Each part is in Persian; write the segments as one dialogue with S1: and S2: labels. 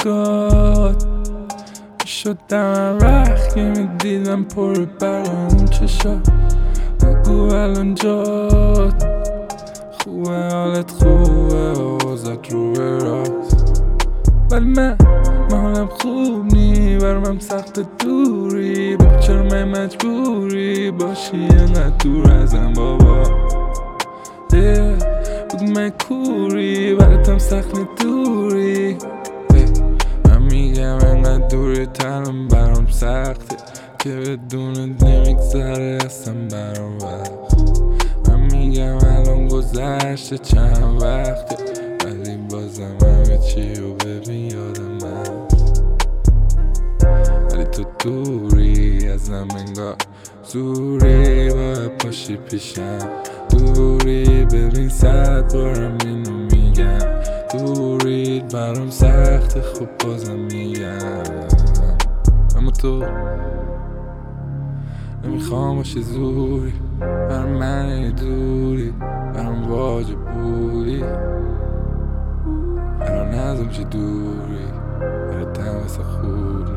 S1: نگات میشد دم وقت که میدیدم پر برق اون چشات. بگو الان جات خوبه، حالت خوبه، اوضاعت رو به راست. ولی من حالم خوب نی، برام سخت دوری. بگو چرا من مجبوری باشی اینقدر دور ازم بابا. بگو من کوری، براتم سخت دوری. من میگم اینقدر دوری تنم برام سخته که بدونت نمیگذره اصلا برام وقت. من میگم الان گذشته چند وقته، ولی بازم همه چی رو ببین یادم هست. ولی تو دوری ازم انگار زوری، باید پاشی پیشم. دوری ببین 100 بارم اینو میگم، دورید برام سخته خب بازم میگم. اما تو نمیخوام باشی زوری، برام من دوری، برام واجب بودی. الان ازم چه دوری، براتم واسه خوبی.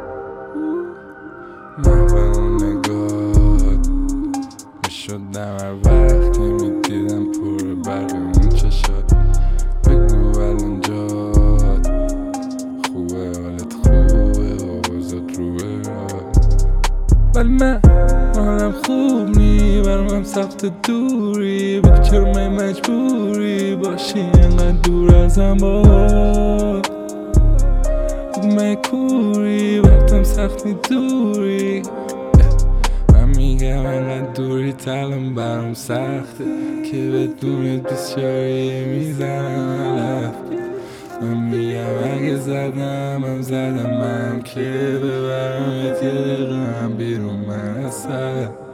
S1: من به اون نگات میشدم هر وقت که میدیدم پر برق اون چشات. بگو الان جات خوبه، حالت خوبه، اوضاعت رو به راست. ولی من حالم خوب نی، برام سخت دوری. بگو چرا من مجبوری باشی اینقدر دور ازم بابا. بگو من کوری، براتم سخت دوری. من میگم اینقدر دوری تلم برام سخته که بدونت بسیاری میزنم. من میگم اگه زدم من که ببرمت یه دقیقه بیرون من اصلا.